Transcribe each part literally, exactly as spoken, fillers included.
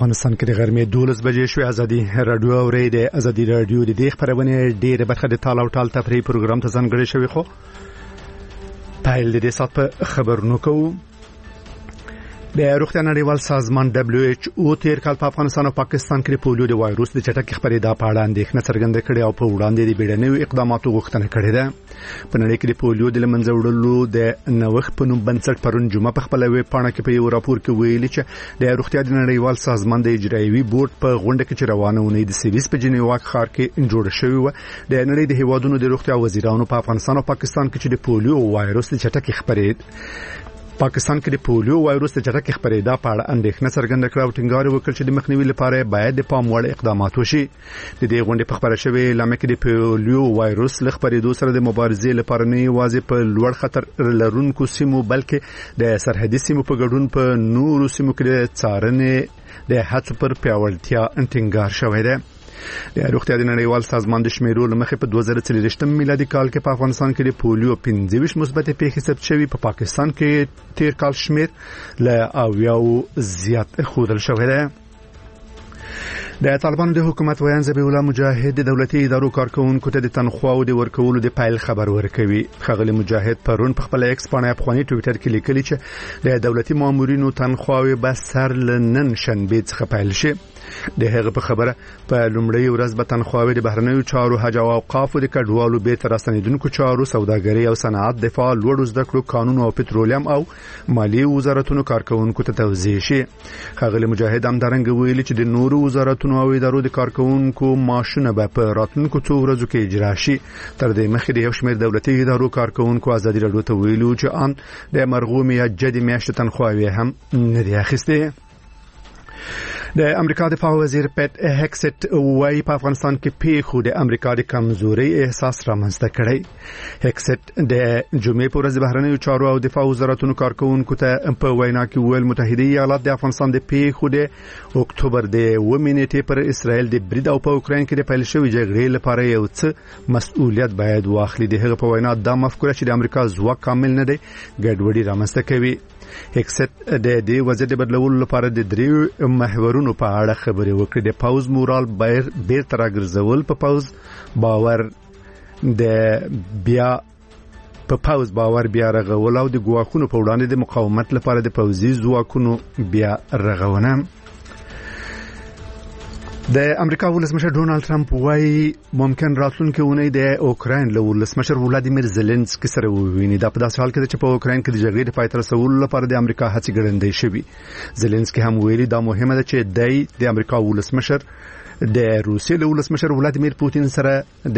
افغانستان کې د غرمې دولس بجې شوې. ازادي رادیو اوري د ازادي رادیو د دې خبرونه ډېره برخه د تاله او ټال تفریح پروګرام ته ځانګړې شوې. خو پایل د دې سات په خبرونو کوو. د روغتیا نړیوال سازمان دبليو ایچ او تیر کال په افغانستان او پاکستان کې پولیو د وایروس د چټک خپرېدا په اړه اندېښنه څرګنده کړې او په وړاندې د بیړنیو اقداماتو غوښتنه کړې ده. په نړۍ کې د پولیو د لمنځه وړلو د نوښت په نوم بنسټ پرون جمعه په خپل ویب پاڼه کې په یو راپور کې ویلي چې د روغتیا د نړیوال سازمان د اجرایوي بورډ په غونډه کې چې روانه ونې د سویس په جنیوا ښار کې جوړ شوی و د نړۍ د هیوادونو د روغتیا وزیرانو په افغانستان او پاکستان کې چې د پولیو وایروس د چټک خپرېد پاکستان کې د پولیو وایروس د چټک خپرېدا په اړه اندېښنه څرګنده کړه او ټینګار وکړ چې د مخنیوي لپاره باید د پام وړ اقدامات وشي. د دې غونډې په خبره شوې اعلان کې د پولیو وایروس له خپرېدو سره د مبارزې لپاره نه یوازې په لوړ خطر لرونکو سیمو بلکې د سرحدي سیمو په ګډون په نورو سیمو کې د څارنې د هڅو پر پیاوړتیا ټینګار شوی دی. د روغتیا د نړیوال سازمان د شمیرو لمخې په دوه زره څلوېښت میلادي کال کې په افغانستان کې د پولیو پنځه ویشت مثبت پیښې ثبت شوې. په پاکستان کې تیر کال شمیر له اویاو زیات ښودل شوی دی. د طالبانو د حکومت ویان ذبیح الله مجاهد د دولتي ادارو کارکونکو ته د تنخواو د ورکولو د پایل خبر ورکوي. خغلی مجاهد پرون په خپل ایکس باندې افغاني ټویټر کې لیکلي چې د دولتي مامورینو تنخواوي به سر لنن شنبه څخه پیل شي. د هغه په خبره په لومړی ورځ به تنخواوي د بهرنیو چارو حج او اوقاف د کډوالو به تر راستنیدونکو چارو سوداګري او صنعت دفاع لوړو زده کړو قانون او پټرولیم او مالی وزارتونو کارکونکو ته توزیع شي. خغلی مجاهد هم درنګ ویلي چې د نورو وزارتونو او ادارو د کارکونکو معاشونه به په راتلونکو څو ورځو کې اجرا شي. تر دې مخکې د یو شمېر دولتي ادارو کارکونکو ازادي رادیو ته ویلو چې ان د مرغوم یا جدي میاشتې تنخواوي هم نه دی اخیسته. د امریکا دفاع وزیر پیټ هکسټ وايي په افغانستان کې پیښو د امریکا د کمزوري احساس رامنځته کړی. هکسټ د جمعې په ورځ بهرنیو چارو او دفاع وزارتونو کارکونکو ته په وینا کې ویل متحده ایالات د افغانستان د پیښو د اکتوبر د اوومې نیټې پر اسرائیل د برید او په اوکراین کې د پیل شوې جګړې لپاره یو څه مسؤلیت باید واخلي. د هغه په وینا دا مفکوره چې د امریکا ځواک کامل نه دی ګډوډي رامنځته کوي. هکسټ د دې وضعیت د بدلولو لپاره د دریو محورونو په اړه خبرې وکړې. د پاوز مورال بیر بیر تر ګرځول په پاوز باور د بیا په پاوز باور بیا رغول او د ګواښونو په وړاندې د مقاومت لپاره د پوځي ځواکونو بیا رغونه. د امریکا ولسمشر ډونالد ټرمپ وايي ممکن راتلونکي اونۍ د اوکراین له ولسمشر ولادیمیر زيلنسکي سره وویني. دا په داسې حال کې چې په اوکراین کې د جګړې د پای ته رسولو لپاره د امریکا هڅې ګړندۍ شوي. زيلنسکي هم ویلي دا مهمه ده چې دای د امریکا ولسمشر د روسیې له ولسمشر ولادیمیر پوتین سره د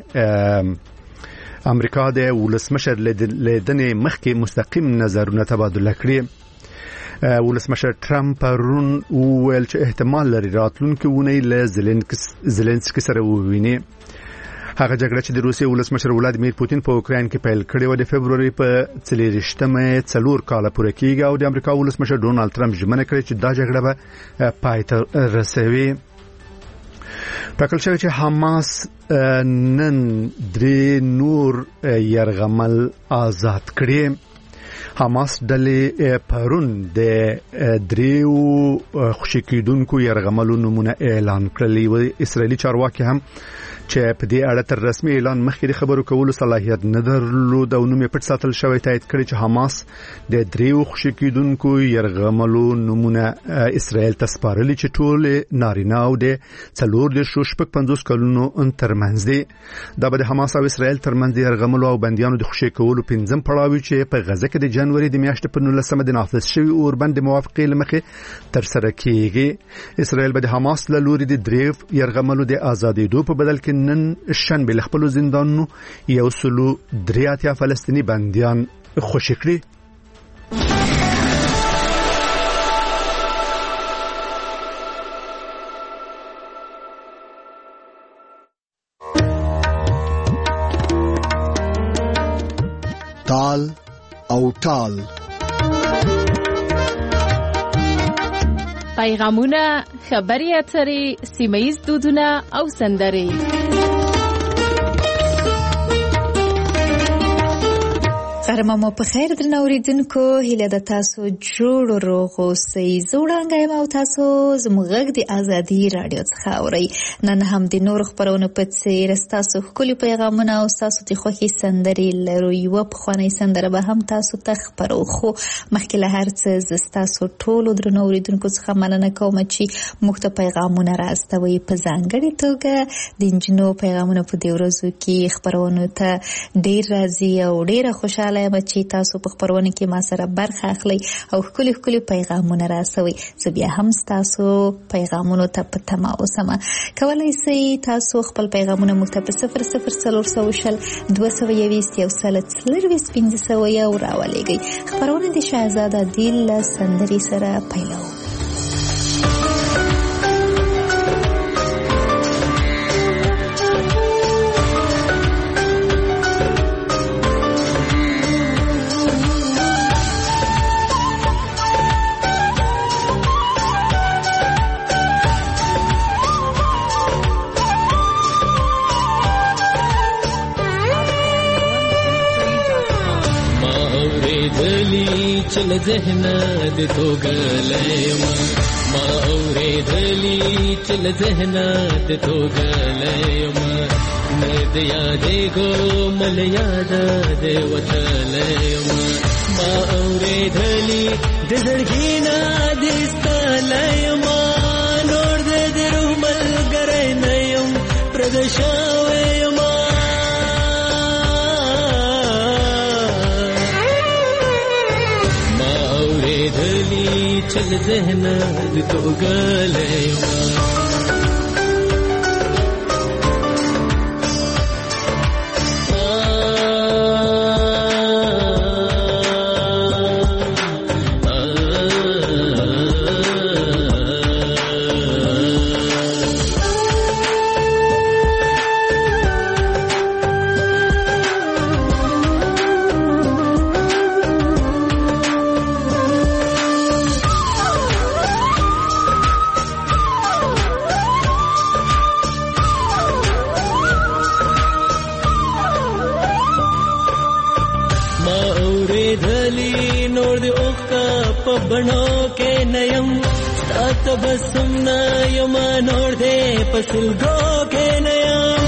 امریکا د ولسمشر لیدنې مخکې مستقیم نظرونه تبادله کړي. ولسمشر ټرمپ پرون ویل چې احتمال لري راتلونکي اونۍ له زيلنسکي سره وویني. هغه جګړه چې د روسیې ولسمشر ولادیمیر پوتین په اوکراین کې پیل کړې و د فبرवरी په څلېرویشتمه څلور کاله پوره کېږي او د امریکا ولسمشر ډونالد ټرمپ ژمنه کړې چې دا جګړه به پای ته رسوي. ټاکل شوی چې حماس نن درې نور یرغمل آزاد کړي. حماس ډلې پرون د دریو خوشی کېدونکو یرغملو نمونه اعلان کړلی و. اسرائیلي چارواکي هم چې په دې اړه تر رسمي اعلان مخکې د خبرو کولو صلاحیت نه درلود او نوم یې پټ ساتل شوی تایید کړی چې حماس د دریو خوشی کېدونکو یرغملو نمونه اسرائیل ته سپارلي چې ټول نارینه او د څلور د شپږ پنځوس کلونو ترمنځ دي. دا به د حماس او اسرائیل ترمنځ د یرغملو او بنديانو د خوشی کولو پنځم پړاو چې په غزه کې د جنوري د میاشتې په نولسمه د نافذ شوی اوربند موافقې لمخې تر سره کیږي. اسرائیل به د حماس له لوري د دریو یرغملو د ازادېدو په بدل کې نن شنبه له خپل زندانونو یو سلو دریاتیا فلسطینی بنديان خوشی کړي. تال او ټال پیغامونه، خبري اترې، سیمه‌ییز دودونه او سندرې. قرمه مو په خیر درنو اوریدونکو، هیله د تاسو جوړ روغ اوسئ. زوړانګه ما او تاسو زموږ د ازادي رادیو څخه اورئ. نن هم د نور خبرونو په څیر تاسو خولي پیغامونه او تاسو د خوښي سندري لرو. یو په خواني سندره به هم تاسو ته خبرو، خو مخکې له هر څه تاسو ټول درنو اوریدونکو څخه مننه کوم چې موږ ته پیغامونه راستوي. په ځانګړي توګه د انجنو پیغامونه په دې ورځو کې خبرونو ته ډیر راځي او ډیره خوشاله یم چې تاسو په خبرونه کې ما سره برخه اخلي او خولي خولي پیغامونه راسوي. زه بیا هم تاسو پیغامونو ته په تمه اوسم. کولای شئ تاسو خپل پیغامونه موږ ته په صفر صفر څلور سوه شل دوه سوه یویشت یو سل څلرویشت پنځه سوه یو راولېږئ. خبرونه د شهزاده دل له سندرې سره پیلوو. چل ذهن د توګلېم ما اورېدلې چل ذهن د توګلېم نه د یادې ګومل یاد د وتلېم ما اورېدلې د زړګي نه د ستلېم نور د درو ملګری نه یم پردشاوې ما چل ذهن د توګلېم بڼو کې نیم سات بسم نه یم نور دې پسلګو کې نیم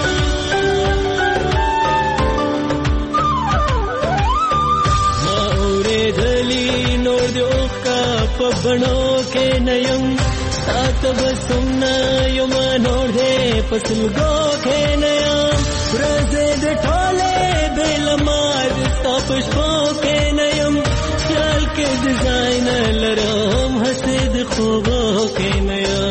ما اورېدلې نور دې اوښکا په بڼو کې نیم سات بسم نه یم نور دې پسلګو کې نیم ورځې د ټولې بل ماد تاسو کې نیم خیال کې ډیزاین لرم حسد خوبو کې نیا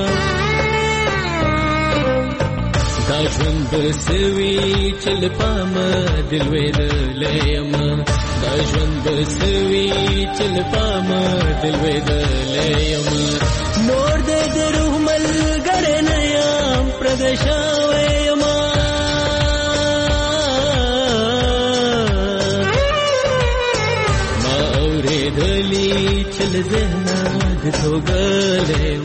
دا ژوند بسوي چل پام دل وېدلېم دا ژوند بسوي چل پام دل وېدلېم نور دې د روح ملګری نه یم پردشاوې ما دلی چل ذهن د توګلېم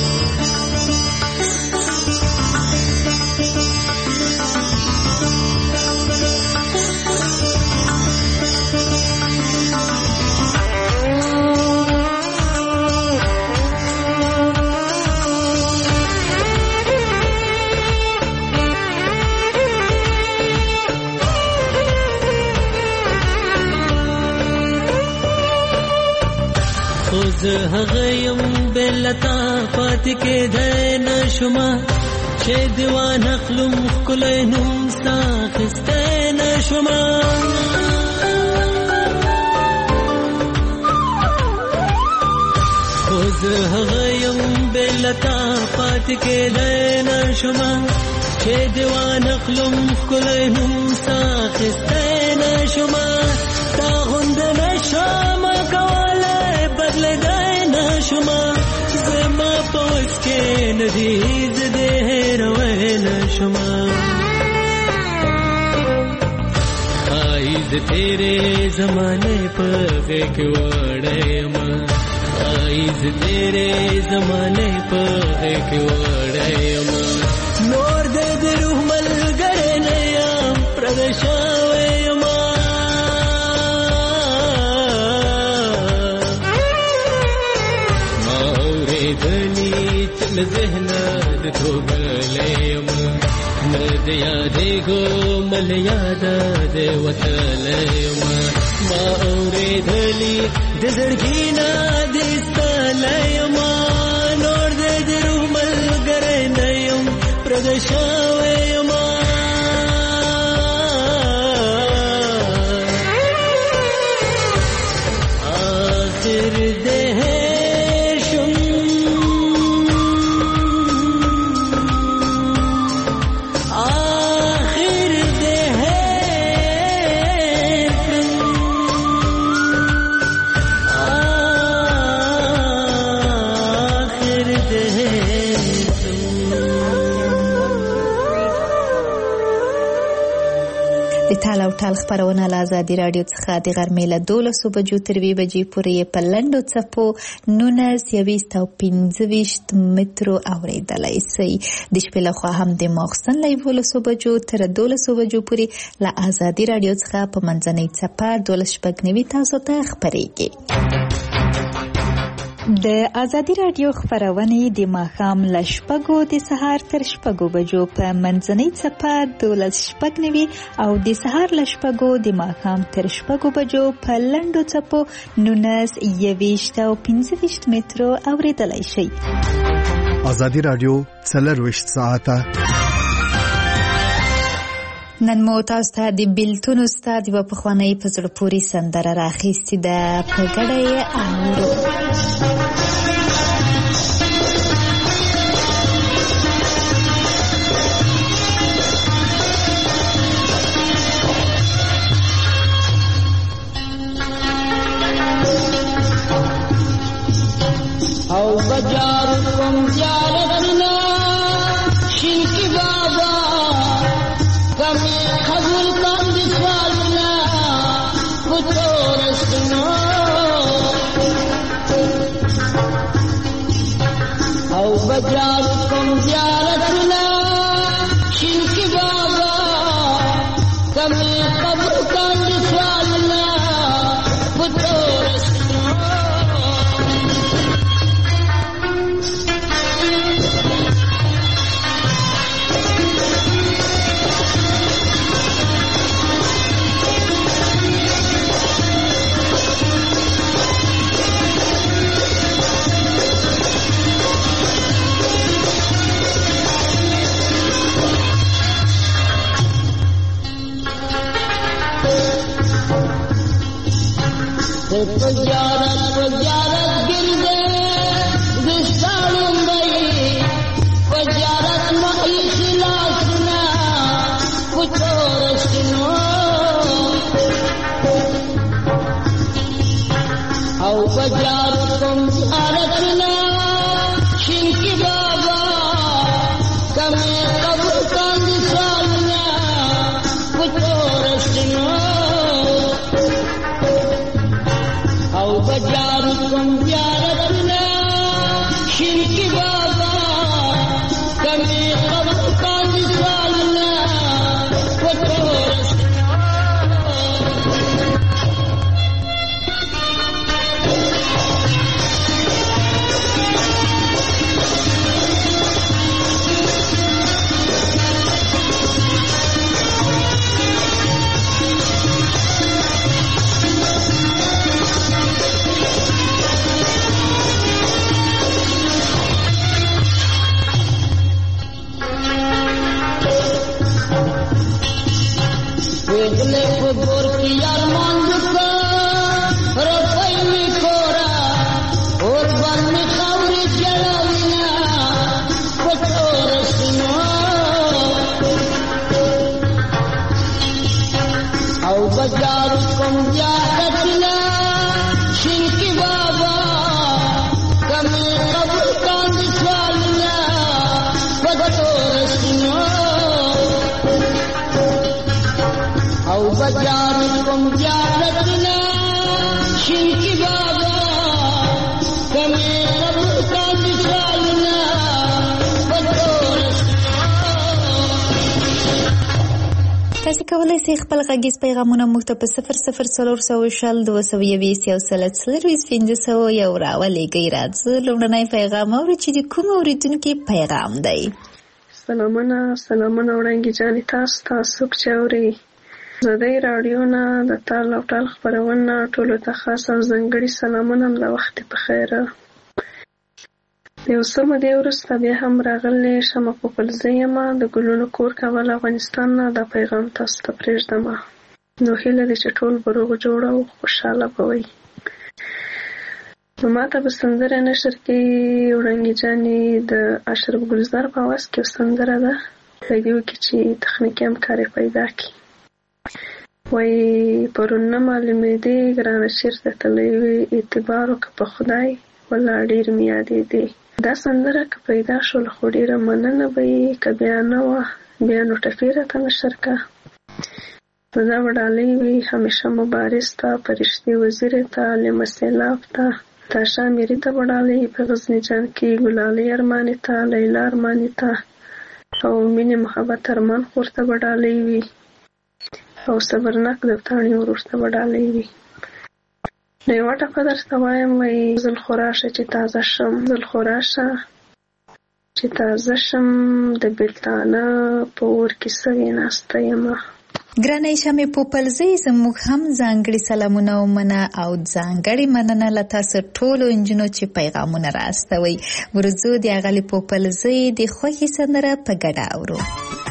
زه هغه یم بلتا پاتې کېدای نشمه چې دیوان اخلم ښکلی نوم ستا اخیستی نشمه خو زه هغه یم بلتا پاتې کېدای نشمه چې دیوان اخلم ښکلی نوم ستا اخیستی نشمه ستا غوندې نشم کولی بدلېدای نشمه زما په وس کې نه دي زه دې هېروی نشمه ښایي زه تېرې زمانې په غېږ کې وړی یم ښایي زه تېرې زمانې په غېږ کې وړی یم نور دې د روح ملګری نه یم پردی شوی یم ذهنه د توګلې یم نه د یادېږو مل یاده د وتلی یم ما اورېدلي د زړګي نه د ایستلی یم نور د د روح ملګری نه یم پرده شوی یم آخر ده ټال او ټال خبرونه له ازادي رادیو څخه د غرمې له دولسو بجو تر وی بجې پورې په لنډو څپو نولس یویشت او پنځه ویشت مترو اورېدلی سئ د شپې لخوا هم د ماخستن له یولسو بجو تر دولسو بجو پورې له ازادي رادیو څخه په منځنۍ څپه دولس شپږ نوي تاسو ته خپرېږي. د ازادي رادیو خبرونه د ماښام له شپږو د سهار تر شپږو بجو په منځنۍ څپه دولس شپږ نوي او د سهار له شپږو د ماښام تر شپږو بجو په لنډو څپو نولس یویشت او پنځه ویشت مترو اورېدلی شئ. ازادي رادیو څلرویشت ساعته نن مو تاسو ته د بیلتون استاد یوه پخوانۍ په زړه پورې سندره راخیستې ده په ګډه یې اورو. او بجار کوم زیارتنا شینکی بابا کمی قبول کن دسوالنا پتورستنا او بجار کوم زیارتنا شینکی بابا کمی قبول کن دسوالنا پتورستنا پجارت پجارت گرده دستانم بایی پجارت مائی خلاسنا پتورستنا او پجارت کم زیارتنا شنکی بابا کمی قبر کند سالنا پتورستنا او بجارو کم زیارتنا شرکی بابا کمی قبر کند سالنا پتورستنا. वेगले को गोर की यार मांग का रफाई में कोरा और बन में खावरी जलाविना पटोरस्ना औ बाजार कम जाकतना शिनकी बाबा कमी कब्र कांद स्वालना पटोरस्ना او بجار کم زیارتنا شنکی بابا کمی قبر کا مثالنا تاسو کولای شئ خپل غږیز پیغامونه موږ ته په صفر صفر څلور سوه شل دوه سوه یویشت یو سل څلرویشت پنځه سوه یو راولېږئ. راځه لومړنی پیغام اورو چې د کوم اورېدونکي پیغام دی. سلامونه سلامونه وړاندې جانې تاسو تاسو چې اورئ ازادۍ راډیو نه د تال او ټال خپرونه ټولو ته خاص او ځانګړي سلامونه د وخت په خیر. یو څه مودې وروسته بیا هم راغلی شمه پوپلزۍ یم د ګلونو کور کابل افغانستان نه دا پیغام تاسو ته پرېږدم. نو هیله ده چې ټول به روغ جوړ او خوشحاله به وئ. نو ما ته به سندره نشر کې وړانګې جانې د اشرف ګلزار په اواز کې یو سندره ده په دې کې چې تخنیکي همکاري پیدا کړي. وایي پرون نه معلومېدې ګرانه چېرته تللی وې اعتبار وکړه په خدای ولا ډېر مې یادېدې. دا سندره که پیدا شول خو ډېره مننه به یې که بیا نه وه بیا نو ټپې راته نشر کړه. نو دا به ډالۍ وي همیشه مبارز ته فرشتې وزیرې ته لمه سیلاب ته تاشا میري ته به ډالۍ په غزني جان کې ګلالۍ ارماني ته لیلا ارماني ته او مینې محبت ارمان خور ته به ډالۍ وي او صبرناک دفتاڼي ورور ته به ډالۍ وي. نو یوه ټپه درته وایم وایي زل خو راشه چې تازه شم زل خو راشه چې تازه شم د بېلتانه په اور کې سوې ناسته یمه. ګرانه شمې پوپلزۍ زموږ هم ځانګړي سلامونه ومنه او ځانګړې مننه له تاسو ټولو نجونو چې پیغامونه راستوئ. ورځو د اغلې پوپلزۍ د خوښې سندره په ګډه اورو.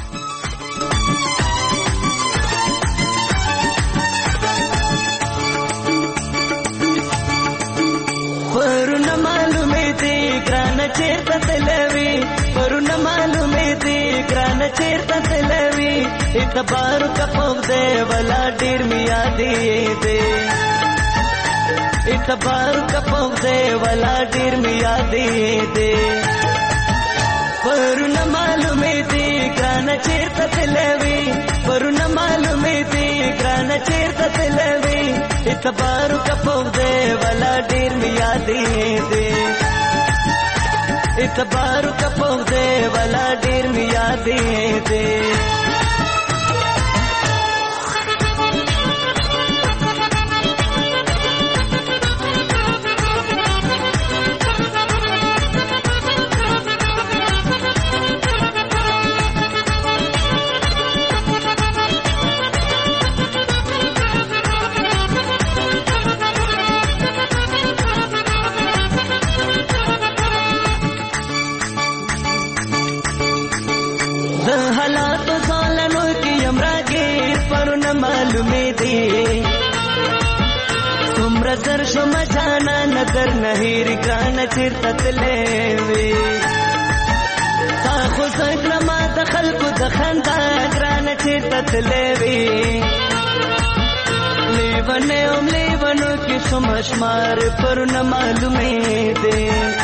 پرونه معلومې دي ګرانه چېرته تلوي پرونه معلومې دي ګرانه چېرته تلوي اعتبار کپوک دے ولا ډېر مې یادېدې اعتبار کپوک دے ولا ډېر مې یادېدې پرونه معلومې دي ګرانه چېرته تلوي پرونه معلومې دي ګرانه چېرته تلوي اعتبار کپوک دے ولا ډېر مې یادېدې اعتبار کپوک دے ولا ډېر مې یادېدې. در شم جانا نظر نهیر ګرانه چېرته تللی وې تا خو زه کړمه د خلکو د خندا ګرانه چېرته تللی وې لیونی ام لیونو کې شم شمار پرونه معلومېدې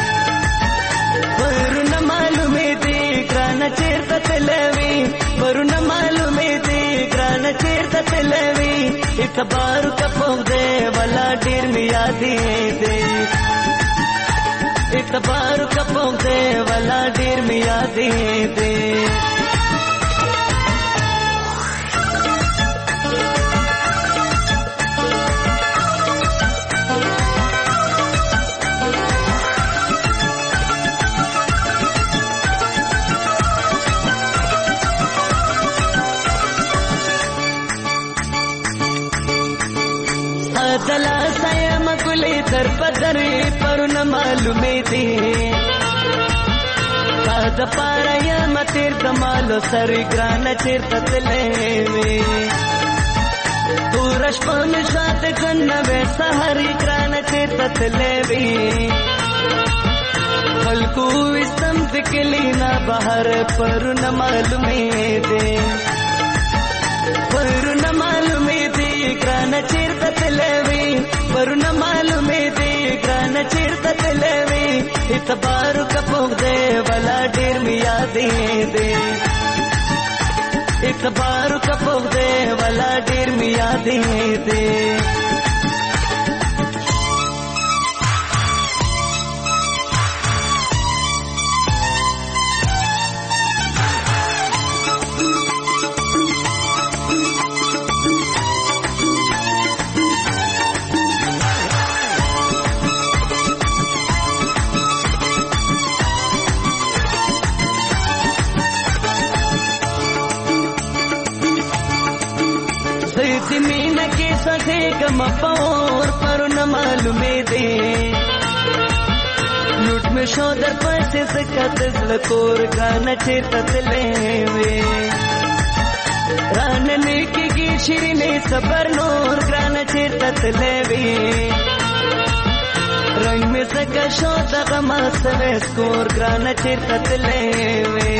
پرونه معلومېدې ګرانه چېرته تللی وې پرونه معلومېدې ګرانه چېرته تللی وې اعتبار کپوک دے ولا ډېر مې یادېدې اعتبار کپوک دے ولا ډېر مې یادېدې. دلا سایم ګلې در پدرې پرونه معلومې دي تا د پاره یم تېر د مالو سرې ګرانه چېرته تللی وې توره شپه مې شاته ګڼه وې سهارې ګرانه چېرته تللی وې خلکو ویستم د کلي نه بهر پرونه معلومې دي پرونه معلومې دي ګرانه چېرته تللی وې پرونه معلومې دي ګرانه چېرته تللی وې اعتبار کپوک دی ولا ډېر مې یادېدې اعتبار کپوک دی ولا ډېر مې یادېدې. دی مینا کې سټه کم پور پر نه معلومې دي لوټ مې شو در پسې سکت زلکور غانا چیرته تلې وې ران نه کېږي شیرینې صبر نور غانا چیرته تلې وې رنگ مې سکه شو دغه ما سره سکور غانا چیرته تلې وې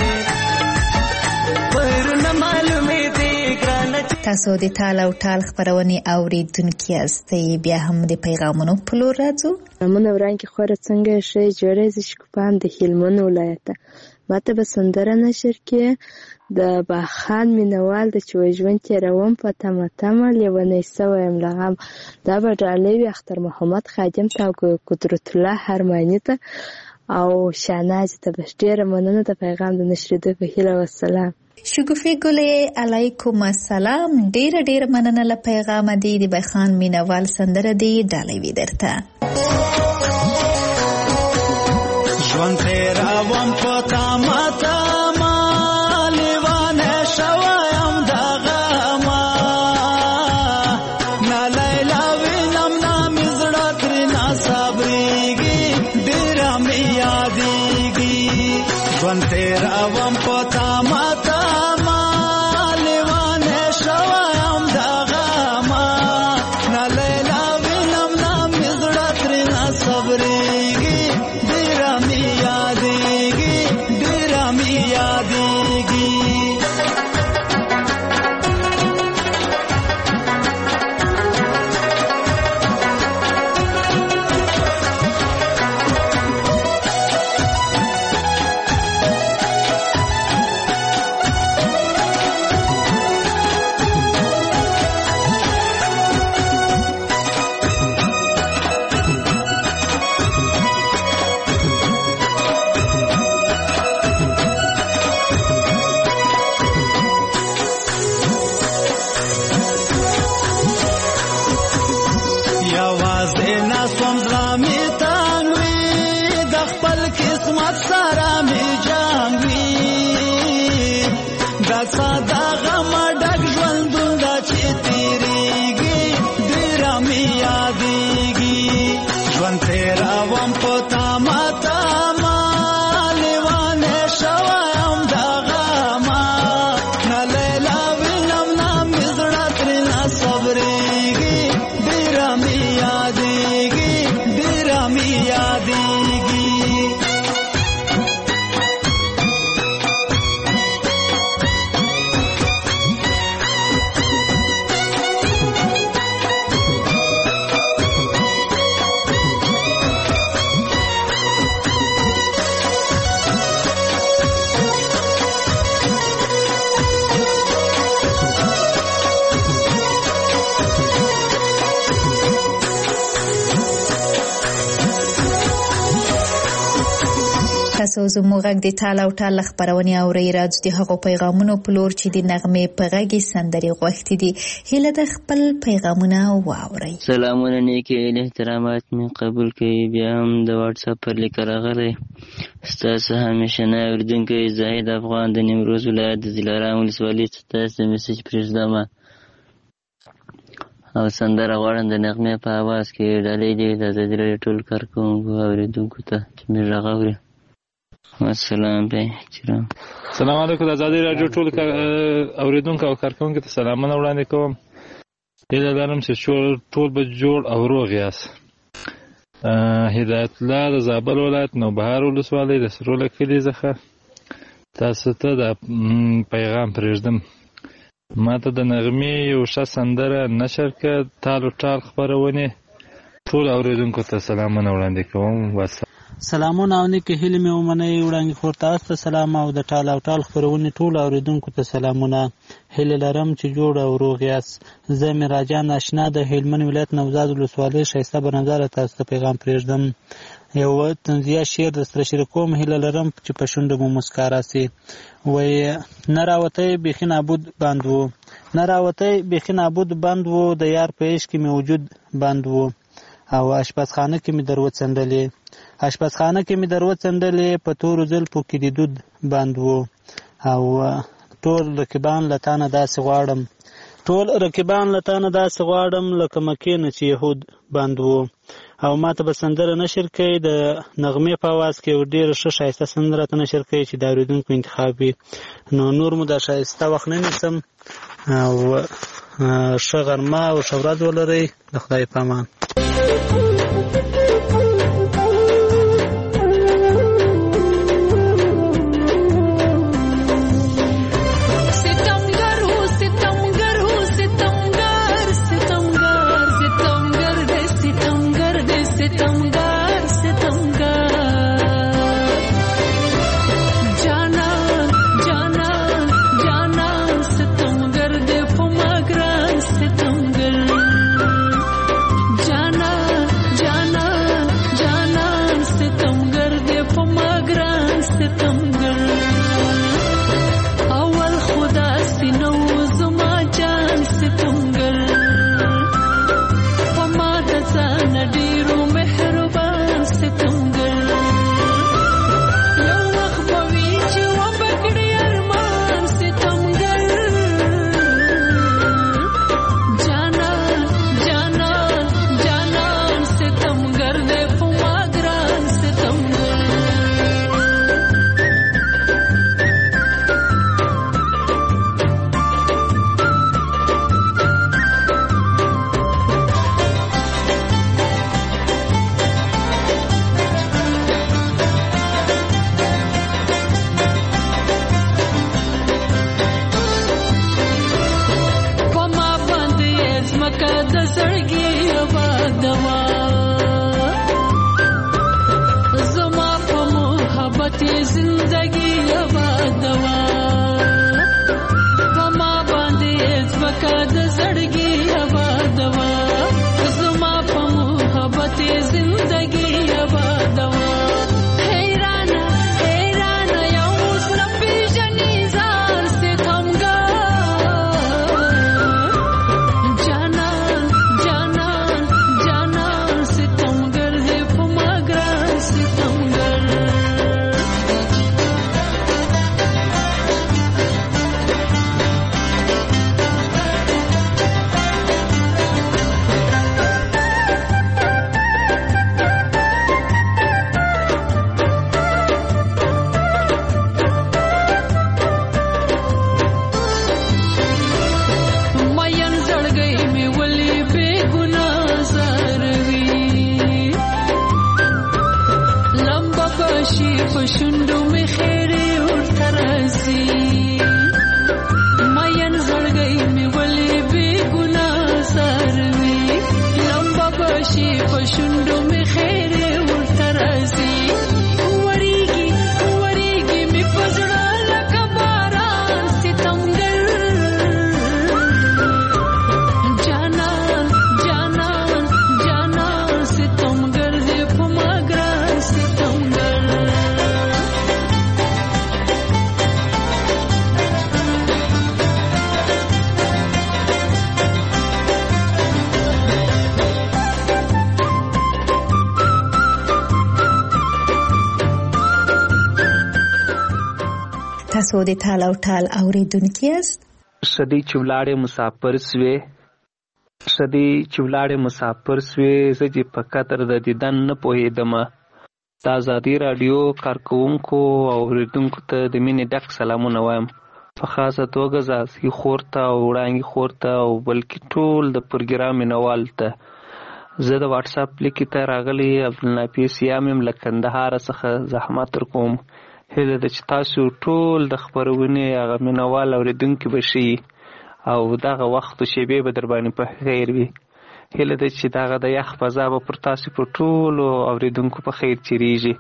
پر نه معلومې دي غانا. تاسو د ټال او ټال خبرونه اوریدونکو یاستئ. بیا هم د پیغامونو په لور راځو. مونږ ورانکي خوره څنګه شي جوړې ز شکوپان د هلمند ولایت ماته به سندره نشر کې د باخان مینوال د چويژوند تیروم په تمه تمه لیونی سویم لغم دا به ډالوي اختر محمد خادم تا قدرت الله هرمانی ته او شاناز ته بشډیره مننه د پیغام د نشریدو په هیله والسلام. شګوفي ګلې علیکم السلام. ډیر ډیر مننه له پیغام دی د بخان مینوال سندره دی ډالوي درته. ژوند تیرا وم پتا ماتا ما لیوانه شوایم دغه ما نا لیلا وینم نام زړه ترنا صبرېږي ډېر مې یادېږي ژوند تیرا وم پتا ماتا ما لیوانه شوایم دغه ما نا لیلا وینم نام زړه ترنا صبرېږي تاسو زموږ غږ د ټال او ټال خبرونه اورئ. راځو د هغو پیغامونو په لور چې د نغمې په غږی سندري غوښتي دي. هیله د خپل پیغامونه واورئ. سلامونه نیکی احترامات می قبول کړئ. بیا هم د واتس اپ پر لیک راغلی ستاسو همیشنه اوریدونکی زاهد افغان د نیمروز ولایت د دلارام ولسوالۍ ستاسو میسج پرېږدم او سندره غواړم د نغمې په اواز کې ډالۍ دی د ازادي راډیو ټول کارکوونکو اوریدونکو ته چې مې غږ اوري. السلام علیکم. سلام علیکم. د ازادي راډیو ټول اوریدونکو او کارکوونکو ته سلامونه وړاندې کوم. هیله لرم چې ټول به جوړ او روغ یاست. هدایت الله د زابل ولایت نوبهار ولسوالۍ د سروله کلي څخه تاسو ته د پیغام پرېږدم. ما ته د نغمې یو ښه سندره نشر کړه. ټال او ټال خپرونې ټول اوریدونکو ته سلامونه وړاندې کوم. واسه سلامونه او نیکه هیله مې ومنئ. وړاندې خور تاسو ته سلام او د ټال او ټال خپرونې ټول اوریدونکو ته سلامونه. هیله لرم چې جوړ او روغ یاست. زه میراجان آشنا د هلمند ولایت نوزاد ولسوالۍ ښایسته بنظره تاسو ته پیغام پرېږدم. یو تنزیه شعر درسره شریکوم. هیله لرم چې په شونډو مو مسکا راسي. وایي نه راوتی بیخي نابود بند و، نه راوتی بیخي نابود بند و، د یار په عشق کې مې وجود بند و، او اشپزخانه کې مې در وڅنډلې، اشپزخانه کې مې در وڅنډلې، په تورو زلفو کې د دود بند و، او ټول رقیبان له تا نه داسې غواړم ټول رقیبان له تا نه داسې غواړم لکه مکې نه چې یهود بند وو. او ما ته به سندره نشر کوي د نغمې په اواز کې یو ډېره ښه ښایسته سندره راته نشر کوي چې د اورېدونکو انتخاب وي. نو نور مو دا ښایسته وخت نه نیسم او ښه غرمه او ښه ورځ ولرئ. د خدای په امان. تاسو د ټال او ټال اوریدونکي یاست. شدی چولاړې مسافر سوې شدی چولاړې مسافر سوې زه چې په قطر د دیدن نه پوهېدم. د ازادي راډیو کارکوونکو او اوریدونکو ته د مینې ډک سلامونه وایم. په خاصه توګه زاسي خور ته او وړانګې خور ته او بلکې ټول د پروګرام مینوال ته. زه د واټس اپ لیکې ته راغلی عبدالنافیس یام یم له کندهار څخه زحمت ورکوم. هیله ده چې تاسو ټول د خپرونې هغه مینوال اورېدونکي به شئ او دغه وخت و شیبې به در باندې په خیر وي. هیله ده چې دغه د یخ فضا به پر تاسو پر ټولو اورېدونکو په خیر تېرېږي.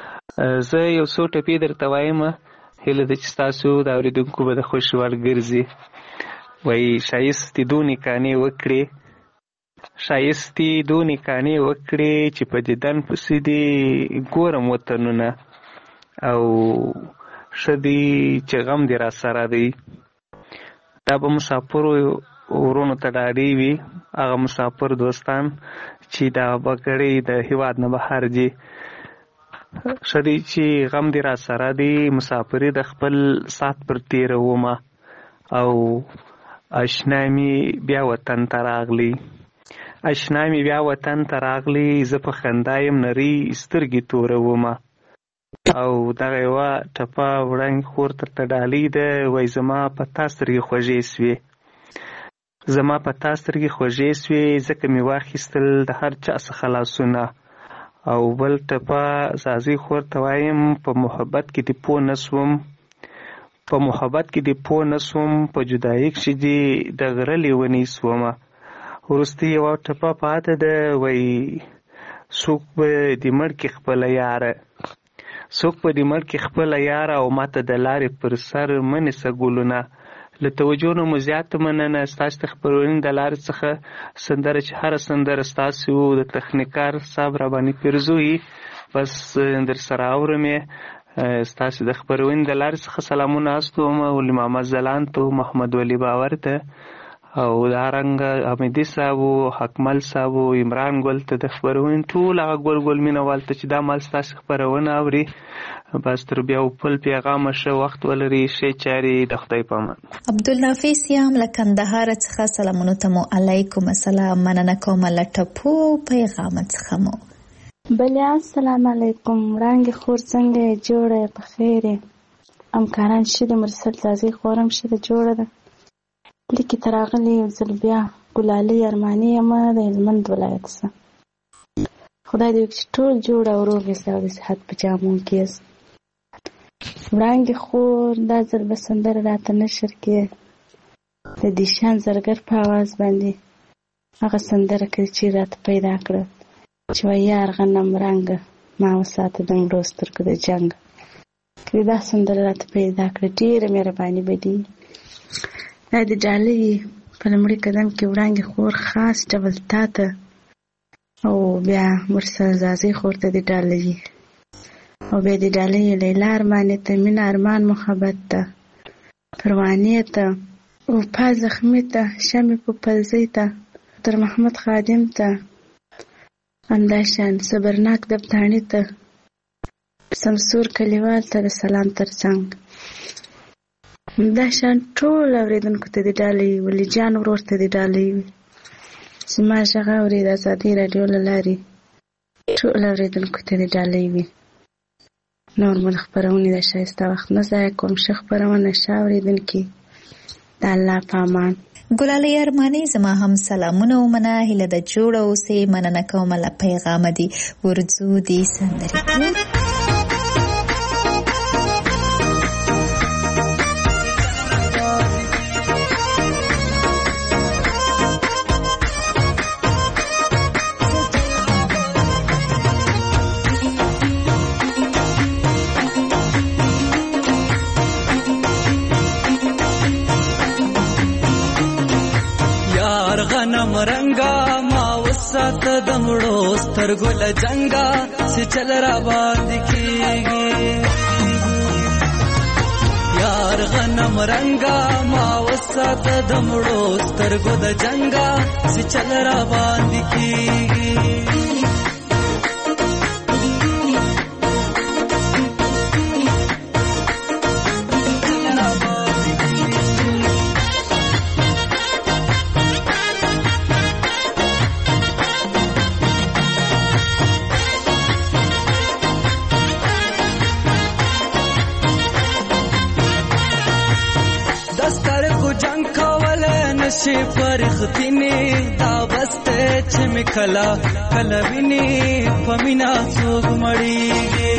زه یو څو ټپې درته وایم، هیله ده چې تاسو د اورېدونکو به د خوښې وړ ګرځي. وایي ښایستې دونې کانې وکړې ښایستې دونې کانې وکړې چې په دیدن پسې دې ګورم وطنونه او ښه دی چې غم دې را سره دی. دا به مسافرو ورونو ته ډاډې وي، هغه مسافر دوستان چې دا بګړۍ د هېواد نه بهر دي. ښه دی چې غم دې را سره دی، مسافري د خپل سات پر تېرومه او اشنا می بیا وطن ته راغلی اشنا می بیا وطن ته راغلی زه په خندا یم نرۍ سترګې تورومه او دغه یوه ټپه وړنګ خور درته ډالۍ ده. وایي زما په تا سترګې خوږې سوې زما په تا سترګې خوږې سوې ځکه مې واخیستل د هر چا څخه لاسونه. او بل ټپه زازۍ خور ته وایم په محبت کې دې پوه نه سوم په محبت کې دې پوه نه سوم په جدایي کښې دې د غره لیونۍ سومه. وروستۍ یوه ټپه پاته ده. وایي څوک به دې مړ کړي خپله یاره څوک به دې مړ کړي خپله یاره او ماته د لارې پر سر مه نیسه ګلونه. له توجه نه مو زیاته مننه. ستاسو د خپرونې د لارې څخه سندره چې هره سندره ستاسو د تخنیکار صاحب راباندې پیرزوي بس در سره اورم یې. ستاسو د خپرونې د لارې څخه سلامونه استوم ولي محمد ځلاند ته محمد ولی باور ته او دارنګه حمیدي صاحب حکمل صاحب عمران ګل ته د خپرونې ټول هغه ګل ګل مینوال ته چې دا مال ستاسو خپرونه اوري بس تر بیا خپل پیغام ښه وخت ولري ښې چارې د خدای په امان. عبدالنافع سیام له کندهار څخه سلامونو ته مو علیکم السلام مننه کوم له ټپو پیغام څخه مو. بله السلام علیکم وړانګې خور څنګه یې جوړه یې په خیر یې همکاران ښه دي مرسل زازۍ خور هم ښه ده جوړه ده. لیکې ته راغلې یو ځل بیا ګلالۍ ارماني یمه د هلمند ولایت څخه. خدای دې وکړي چې ټول جوړ او روغ یاست او د صحت په جامو کې یاست. وړانګې خور دا ځل به سندره راته نشر کې د دیشان زرګر په اواز باندې هغه سندره کړي چې راته پیدا کړه چې وایي یار غنم رنګه ما وساته د مړو سترګو د جنګ. کړي دا سندره راته پیدا کړه ډېره مهرباني به دي. دا د ډالۍ په لومړي قدم کې وړانګې خور خاص ډول تا ته او بیا مرسل زازۍ خور ته د ډالۍ او بیا د ډالۍ لیلا ارماني ته مینه ارمان محبت ته پروانې ته وفا زخمي ته شمې په پلزۍ ته تر محمد خادم ته همداشان صبرناک دبتاڼي ته سمسور کلیوال ته د سلام ترڅنګ همداشان ټول اورېدونکو ته د ډالۍ ولی جان ورور ته د ډالۍ وي چې ما غږ اوري د ازادۍ راډیو له لارې ټول اورېدونکو ته د ډالۍ وي. نور مو د خپرونې د ښایسته وخت نه ضایع کوم. ښه خپرونه ښه اورېدونکي د الله په امان. ګلالۍ ارماني زما هم سلامونه ومنه هیله د جوړه اوسې مننه کوم له پیغامه دي ورځو دي سندرې مرنګا ما وسات د مړو سترګو له جنګا چې چل را باندې کېږي یار غنم رنګا ما وسات د مړو سترګو د جنګا چې چل را باندې کېږي شي فرختینی دا بسته چې مکلا کلا ویني پمینا څوک مړیږي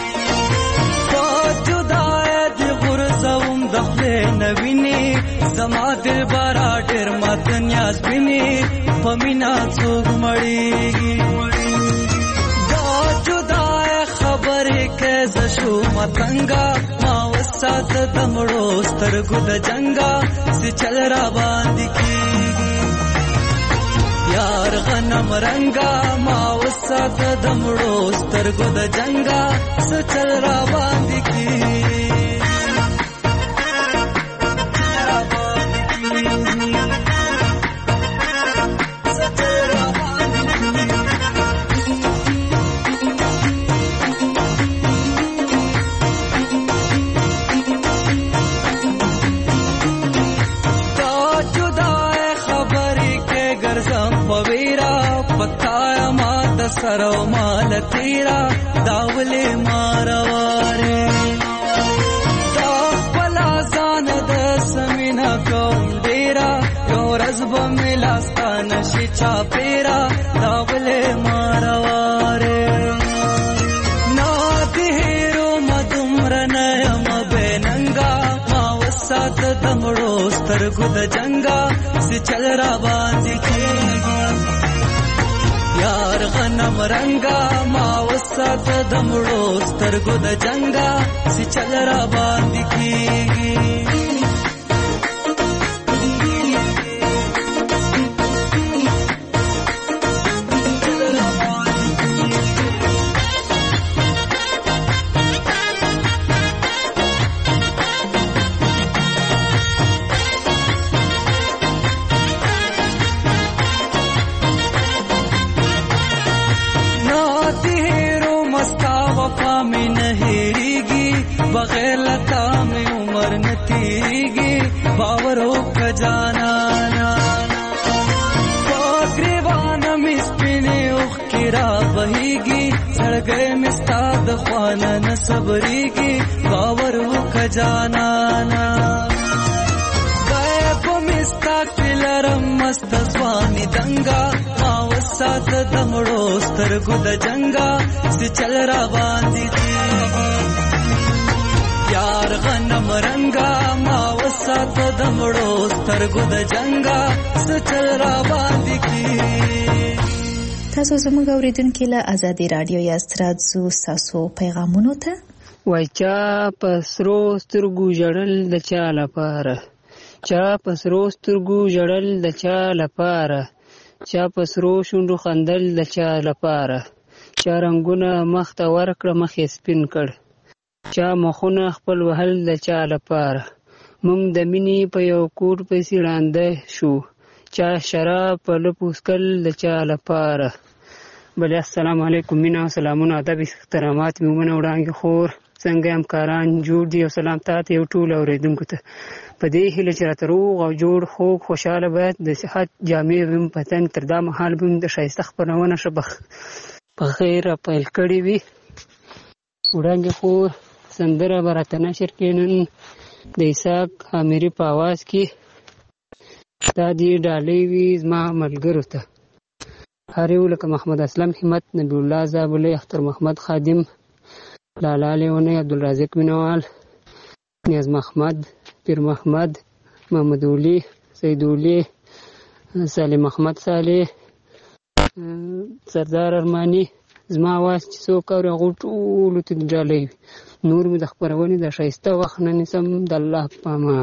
پاتودای د غرزوم د خپل نویني زما دل بارا ډېر مات نیاز ویني پمینا څوک مړیږي دا جدای خبرې کې ز شو متنګا ما وسات د مړو سترګو د جنګا چې چل را باندې کېږي یار غنم رنګا ما وسات د مړو سترګو د جنګا چې چل را باندې کېږي سره مال تیرا داولې مارواره دا بلا ځان د سمینا کوم ډیرا یو ورځ به ملاستانه شي چا پیرا داولې مارواره نا تیرو مدمر نیم بیننګا ما وسات دمړو سترګو د جنگا سی چل را باندې کېږي یار غنم رنگا ما وسات دمړو سترګو د جنگا سی چل را باندې کېږي बगैर लता में उम्र न तीगी बावरों का जाना ग्रेवान मिस्पिने उखिरा बहीगी सड़गे मिस्ताद ख्वाना न सबरीगी बावरों का जाना गायब मिस्ता किलरम मस्त स्वानी दंगा मावसात दमड़ो स्तरगुद जंगा से चल रा बांधी यार غنم رنگا ما وسات دمړو سترګو د جنگا سچل را باندې کی تاسو زموږ اوریدونکو له ازادي رادیو یاست راځو تاسو پیغامونو ته وای چا پسرو سترګو جړل د چا لپاره چا پسرو سترګو جړل د چا لپاره چا پسرو شونډو خندل د چا لپاره چا رنگونه مخ ته ورکړه مخې سپین کړ چا مخونه خپل وهل د چا لپاره مونږ د مینې په یو کور پسې ړانده شو چا شراب په لپوسکل د چا لپاره بلې السلام علیکم مینا سلامونه ادب احترامات میمونه وړاندې خور څنګه همکاران جوړ دي او سلام تاسو یو ټول اوریدونکو ته په دې هیله چې راته روغ او جوړ خوږ خوشاله باید د صحت جامع ویم پتنګ تر دا مهال به د ښایسته خپرونه شبخ په خیر پیل کړې وي وړاندې خور سندره براته نشر کینن د اسحاق اميري په आवाज کې دا دی ډالۍ وی زما ملګرو ته هر یو لکه محمد اسلم همت نبی الله زابلې اختر محمد خادم لالا لیونه عبدالرزاق مینوال نیاز محمد پیر محمد محمد ولی سید ولی سالم محمد صالح سردار ارمانی زما आवाज چې څوک اوري هغه ټولو ته ډالۍ نور مې د خپرونې د ښایسته وخت نه نیسم د الله په امان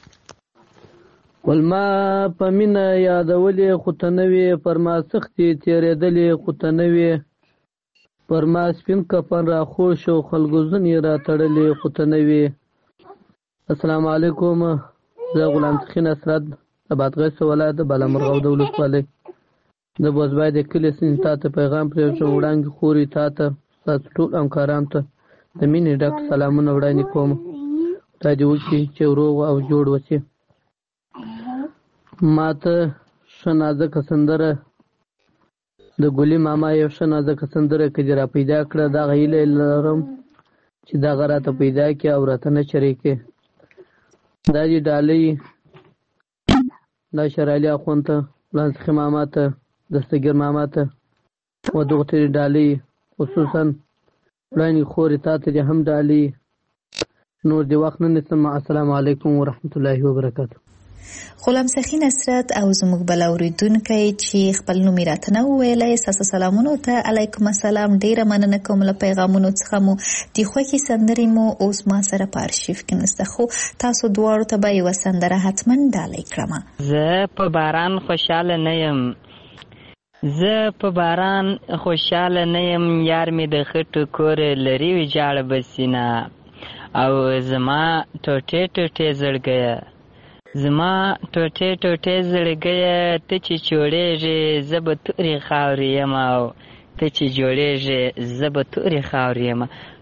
ولما په مینه یادولې خو ته نه وې پر ما سختې تېرېدلې خو ته نه وې پر ما سپین کفن راخوړ شو خلکو ځینې راتړلې خو ته نه وې السلام علیکم زه غلام سخي نصرت د بادغیس ولایت د بالامرغه د ولسوالۍ د بوزبای د کلي سین تا ته پیغام پرېږدم وړاندې خوري تا ته ستاسو ټول همکارانو ته د مینې ډک سلامونه وړاندې کوم خدای دې وکړي چې روغ او جوړ وشي ما ته ښه نازکه سندره د ګلي ماما یو ښه نازکه سندره که دې را پیدا کړه دغه هیله لرم چې دغه راته پیدا کړي او راته نشرې کړي دا دې ډالۍ دا شرعلي اخوند ته لانسخي ماما ته دستګیر ماما ته و دغه ته ډالۍ خصوصا وړاندې خورې تا ته دې هم ډالۍ نور دې وخت نه نیسم السلام علیکم ورحمت الله وبرکاته غلام سخي نصرت او زموږ بل اوریدونکی چې خپل نوم یې راته نه وویلی ستاسو سلامونو ته علیکم السلام ډیره مننه کوم له پیغامونو څخه مو د خوښې سندرې مو اوس ما سره په ارشیف کې نسته خو تاسو دواړو ته به یوه سندره حتما ډالۍ کړم زه په باران خوشحاله نه یم زه په باران خوشحاله نه یم یار مې د خټو کور لري ویجاړه بسینه او زما ټوټې ټوټې زړګیه زما ټوټې ټوټې زړګیه ته چې جوړېږې زه به تورې خاورې یم او ته چې جوړېږې زه به تورې خاورې یم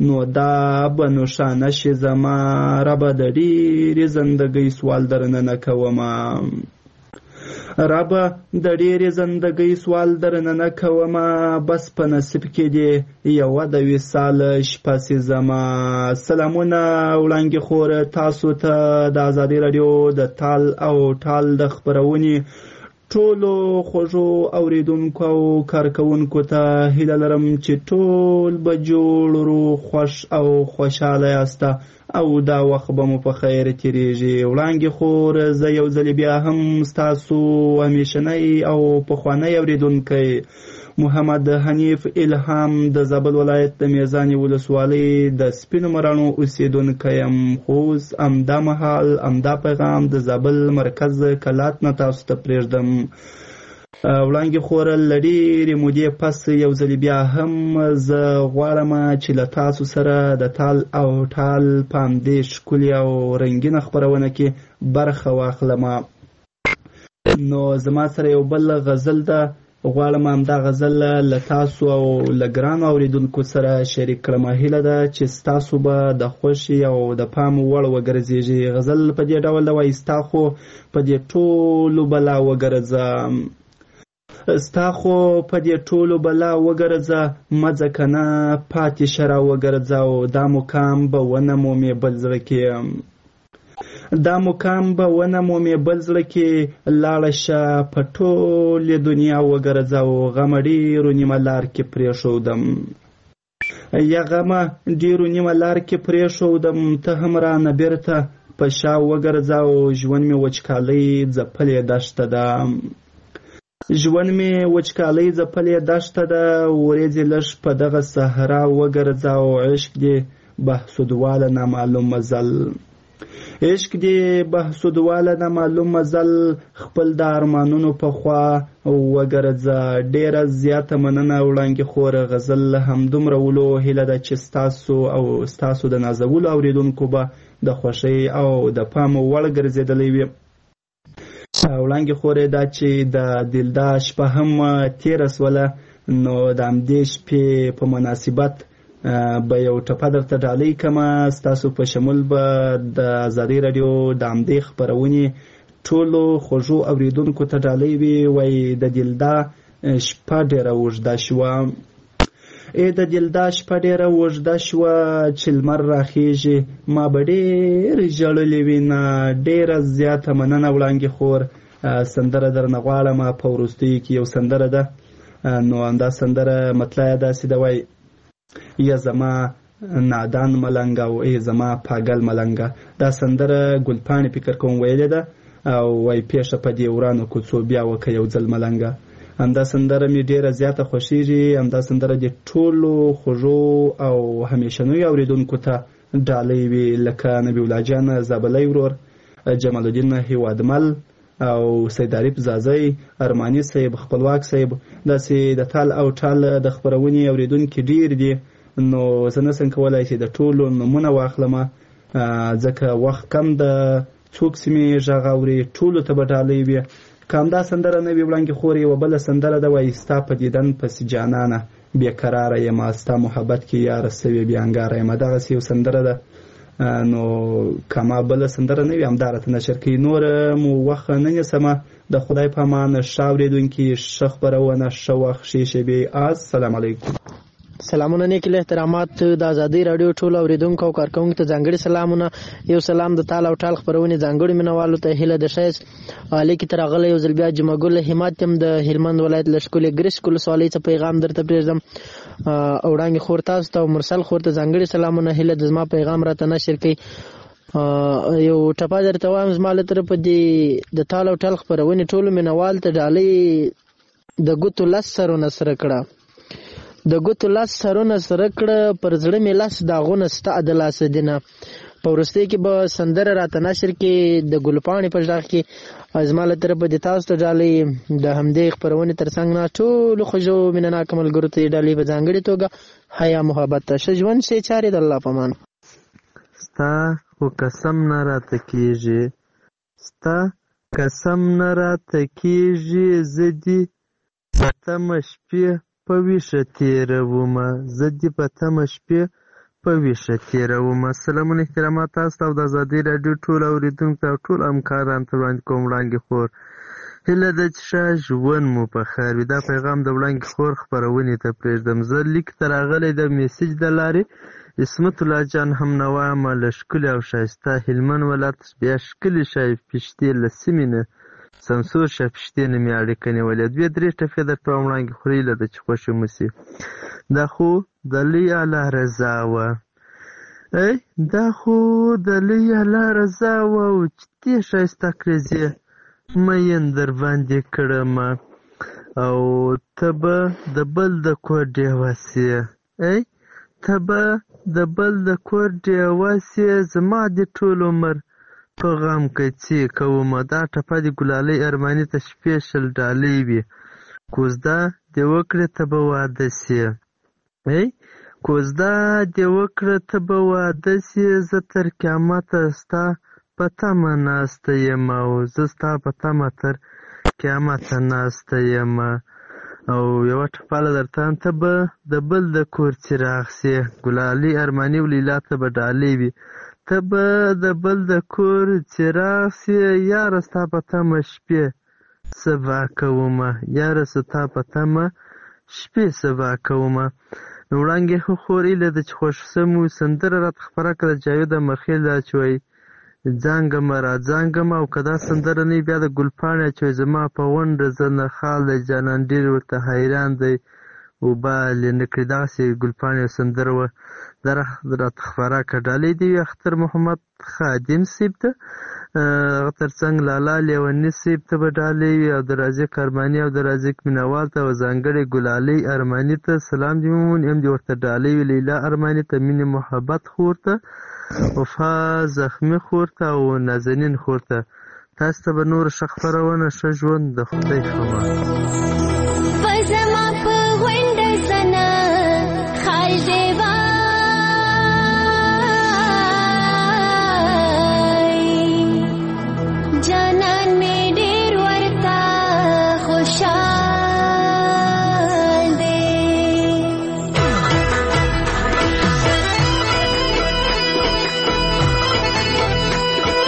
نو دا به نوښانه شي زما ربه د ډېرې زندګۍ سوال درنه نه کومه ربه د ډېرې زندګۍ سوال درنه نه کومه بس په نصیب کې دې یوه د وصال شپه سي زما. سلامونه وړانګې خوره تاسو ته د ازادي راډیو د تال او ټال د خپرونې ټولو خوږو اوریدونکو او کارکوونکو ته هیله لرم چې ټول به جوړ روغ خوښ او خوشحاله یاسته او دا وخت به مو په خیر تېرېږي. وړانګې خور زه یو ځلې بیا هم ستاسو همیشنی او پخوانی اوریدونکی محمد حنیف الهام د زابل ولایت د میزانې ولسوالۍ د سپینو مراڼو اوسېدونکی یم. خو اوس همدا مهال همدا پیغام د زابل مرکز کلات نه تاسو ته پرېږدم. وړانګې خوره له ډېرې مودې پس یو ځلې بیا هم زه غواړم چې له تاسو سره د تال او ټال په همدې ښکلې او رنګینه خپرونه کې برخه واخلم. نو زما سره یو بل غزل ده، غواړم همدا غزل له تاسو او له ګرانو اورېدونکو سره شریک کړم. هیله ده چې ستاسو به د خوښې او د پام وړ وګرځېږي. غزل په دې ډول ده وایي: ستا خو په دې ټولو بلا وګرځه، ستا خو په دې ټولو بلا وګرځه، مه ځه که نه پاتې شه را وګرځه او دا مقام به ونه مومې بل زړه کې دا مقام به ونه مومې بل زړه کې لاړه شه په ټولې دنیا وګرځه او غمه ډېرو نیمه لار کې پرېښودم یا غمه ډېرو نیمه لار کې پرېښودم ته هم رانه بېرته په شا وګرځه او ژوند مې وچکالۍ ځپلې دښته ده ژوند مې وچکالۍ ځپلې دښته ده ورېځې لږ په دغه صحرا وګرځه او عشق دې بهسودواله نامعلوم مزل عشق دې بهسودواله نامعلوم مزل خپل د ارمانونو په خوا وګرځه. ډېره زیاته مننه وړانګې خوره. غزل همدومره ولو. هیله ده چې ستاسو او ستاسو د نازولو اورېدونکو به د خوښۍ او د پام وړ ګرځېدلی وي. وړانګې خورې دا چې د دلدا شپه هم تېره سوله، نو د همدې شپې په مناسبت به یو ټپه درته ډالۍ کړمه. ستاسو په شمول به د ازادۍ راډیو د همدې خپرونې ټولو خوږو اورېدونکو ته ډالۍ وي. وایي: د دلدا شپه ډېره اوږده شوه، ای د دلدا شپه ډېره اوږده شوه چې لمر راخیږي ما به ډېر ژړلې وینه. ډېره زیاته مننه وړانګې خور. سندره درنه غواړم په وروستیو کې یو سندره ده، نو همدا سندره مطلع یې داسې ده وایي: یا زما نادان ملنګ او ای زما پاگل ملنګ. دا سندره ګلپاڼې فکر کوم ویلې ده او وایي: پیښه په دې ورانو کوڅو بیا وکه یو ځل ملنګ. همدا سندره مې ډېره زیاته خوښېږي. همدا سندره د ټولو خوږو او همیشنیو اورېدونکو ته ډالۍ وي، لکه نبی الله جان زابلی ورور، جمال الدین هیوادمل او سید عارف زازی، ارماني صاحب، خپلواک صاحب. داسې د تال او ټال د خپرونې اورېدونکي ډېر دي، نو زه نسم کولی چې د ټولو نومونه واخلمه ځکه وخت کم ده. څوک چې مې غږ اوري ټولو ته به ډالۍ وي. که همدا سندره نه وي وړانګې خور، یوه بله سندره ده وایي: ستا په دیدن پسې جانانه بېقراره یم، ستا محبت کې یاره سوې بېانګاره یم. دغسې یو سندره ده. نو که ما بله سندره نه وي همدا راته نشر کوي. نور مو وخت نه نیسمه. د خدای په امان. ښه اورېدونکي، ښه خپرونه، ښه وخت، ښې شېبې. السلام علیکم. سلامونه، نیک احترامات د ازادۍ راډیو ټول اوریدونکو او کارکوونکو ته ځانګړي سلامونه. یو سلام د تال او ټال خپرونې ځانګړو مینوالو ته هیله د ښایست عالی کې تراغله یو ځل بیا جمعه ګل همت یم د هلمند ولایت له ښکلې ګرشک ولسوالۍ څخه پیغام درته پرېږدم. وړانګې خور تاسو ته او مرسل خور ته ځانګړي سلامونه. هیله د زما پیغام راته نشر کوي. یو ټپه درته وایم زما له طرفه د تال او ټال خپرونې ټولو مینوال ته ډالۍ: د ګوتو لس سرونه سره کړه، د ګوتو لس سرونه سره کړه، پر زړه مې لس داغونه ستا د لاسه دینه. په وروستۍ کې به سندره راته نشر کې د ګلپاڼې په غږ کې. زما له طرفه د تاسو ته ډالۍ د همدې خپرونې تر څنګ نه ټولو خوږو مینهناکو ملګرو ته ډالۍ په ځانګړې توګه حیا محبت ته. ښه ژوند، ښې چارې، د الله په امان. ستا خو قسم نه راته کېږي، ستا قسم نه راته کېږي، زه دې په تمه شپې په ویښه تېرومه، زه دې په تمه شپې په ویښه تېرومه. سلامونه احترامات تاسو ته او د ازادي راډیو ټول اورېدونکو ته او ټول همکارانو ته وړاندې کوم وړانګې خور. هیله ده چې ښه ژوند مو په خیر وي. دا پیغام د وړانګې خور خپرونې ته پرېږدم. زه لیک ته راغلی د میسج د لارې عصمت الله جان هم نوا یم له ښکلي او ښایسته هلمند ولایت بیا ښکلي شایفتې له سیمې نه سمسور شایفتې نه مې اړیکه نیولې. دوې درې ټپې درته وایم وړانګې خور، هیله ده چې خوښې مو شي. دا خو د لوی الله رضا وه، ای دا خو د لوی الله رضا وه او چې دې ښایسته کړېزې مین در باندې کړمه او ته به د بل د کور ډېوه سې، ای ته به د بل د کور ډېوه سې، زما دې ټول عمر په غم کڅې کومه. دا ټپه د ګلالۍ ارماني ته سپېشل ډالۍ وي. کوزده دې وکړې ته به واده سې، ای کوزده دې وکړه ته به واده سې، زه تر قیامته ستا په تمه ناسته یم او زه ستا په تمه تر قیامته ناسته یم. او یوه ټپاله درته وایم، ته به د بل د کور څراغ سې. ګلالۍ ارماني او لیلا ته به ډالۍ وي. ته به د بل د کور څراغ سې، یاره ستا په تمه شپې سبا کومه، یاره ستا په تمه شپې سبا کومه. نو وړانګې خور هیله ده چې خوښ سم سندره راته خپره کړه د جاوید احمدخیل دا چې وایي ځانګمه را ځانګمه. او که دا سندره نه وي بیا د ګلپاڼې چې وایي زما په غونډه زنه خال دی جانان ډېر ورته حیران دی اوبه لې نه کړي. دغسې ګلپاڼې سندره وه دا راته خپره کړه. ډالۍ دې وي اختر محمد خادم صیب ته، هغه تر څنګ لالا لیوني صیب ته به ډالۍ وي او د رازق ارماني او د رازق مینوال ته او ځانګړې ګلالۍ ارماني ته سلام دې ومون یم دې ورته ډالۍ وي. لیلا ارماني ته، مینې محبت خور ته، وفا زخمي خور ته او نازنین خور ته. تاسو ته به نور ښه خپرونه ښه ژوند د خدای خبر.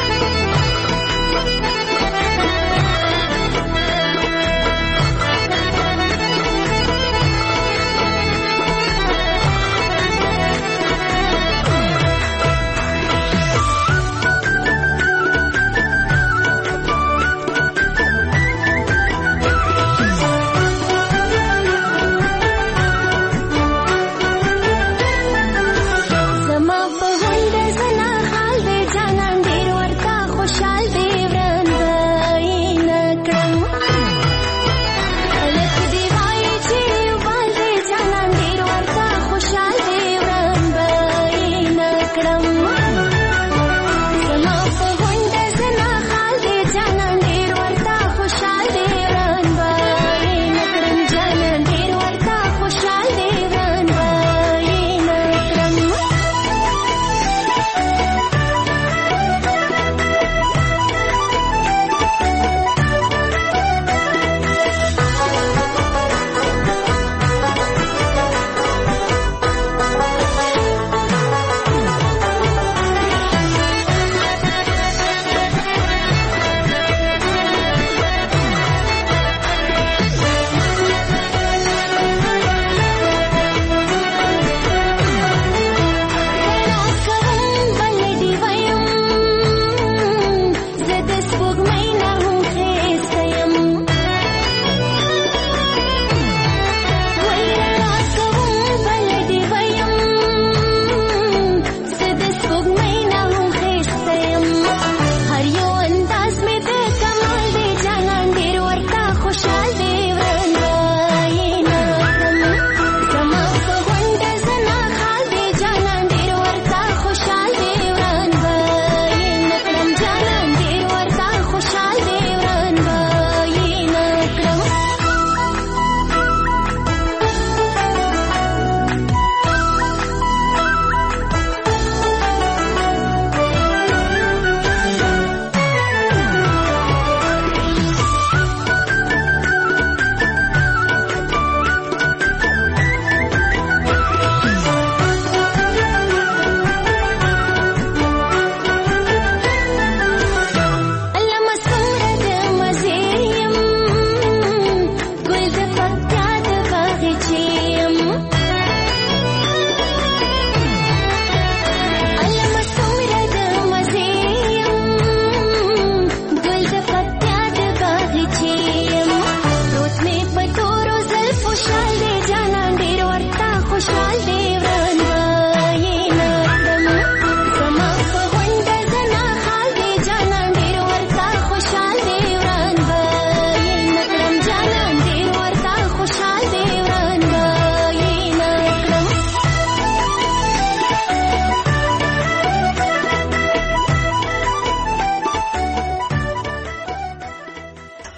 Thank you.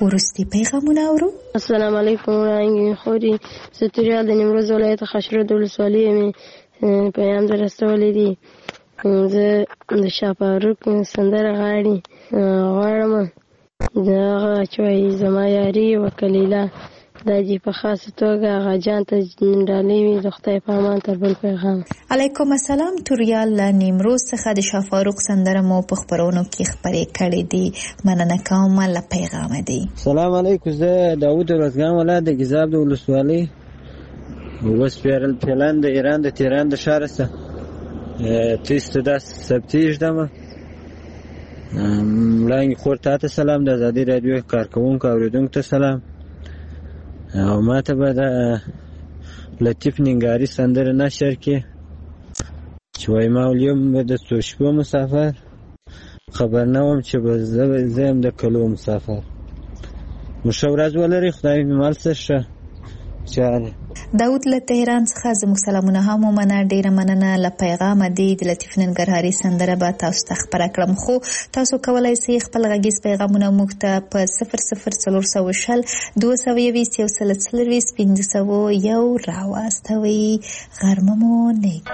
ورستي پیغامونه اورو. السلام علیکم وړاندې خوري زه توریا د نیمروز ولایت خاشرود ولسوالۍ یم. پیغام در رسولی دي. زه د شاه فاروق سندره غاړي غواړم دغه چې وایي زما یاري وکلیله دا دې په خاصه توګه هغه جان ته ډالۍ وي د خدای په امان تر بل پیغام. علیکم السلام. توریال له نیمروز څخه د شاه فاروق سندره مو په خپرونو کې خپرې کړې دي. مننه کوم له پیغام دی. سلام علیکم. زه داوود ورزګان ولایت د ګیزاب د ولسوالۍ اوس پیلان د ایران د تهران د ښار څخه تیسته دا سبتیج دمه وړاندې خور ته ته سلام. د ازادي رادیو کارکوونکو اوریدونکو ته سلام. او ما ته به د لطیف ننګاري سندره نشر کې چې وایي ما اليوم به د څو شپو مسافر خبر نه وم چې به زه یم د کلو مسافر. مو ښه ورځ ولرئ. خدای مې مال څه ښه چاره. داود له تهران څخه زموږ سلامونه هم ومنه. ډیره مننه له پیغامه دی. د لطیف ننګرهاري سندره به تاسو ته خپره کړم خو تاسو کولی شئ خپل غږیز پیغامونه موږ ته په صفر صفر څلور سوه شل دوه سوه یویشت یو سل څلوېښت پنځه سوه یو راواستوئ. غرمه مو نیک.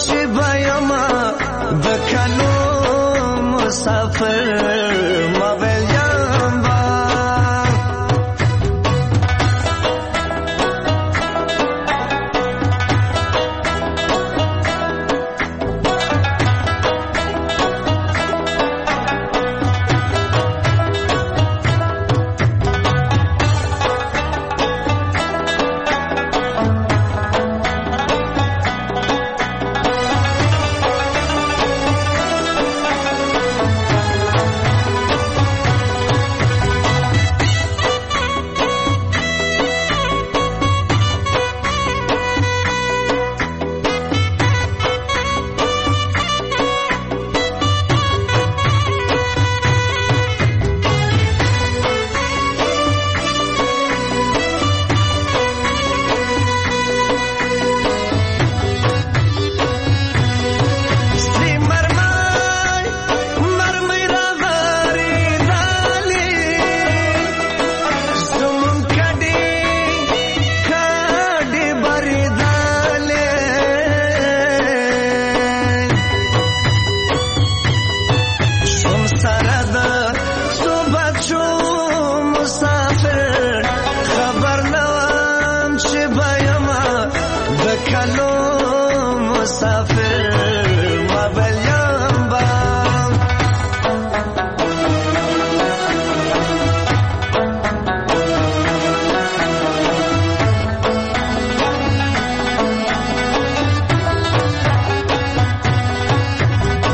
مسافر ما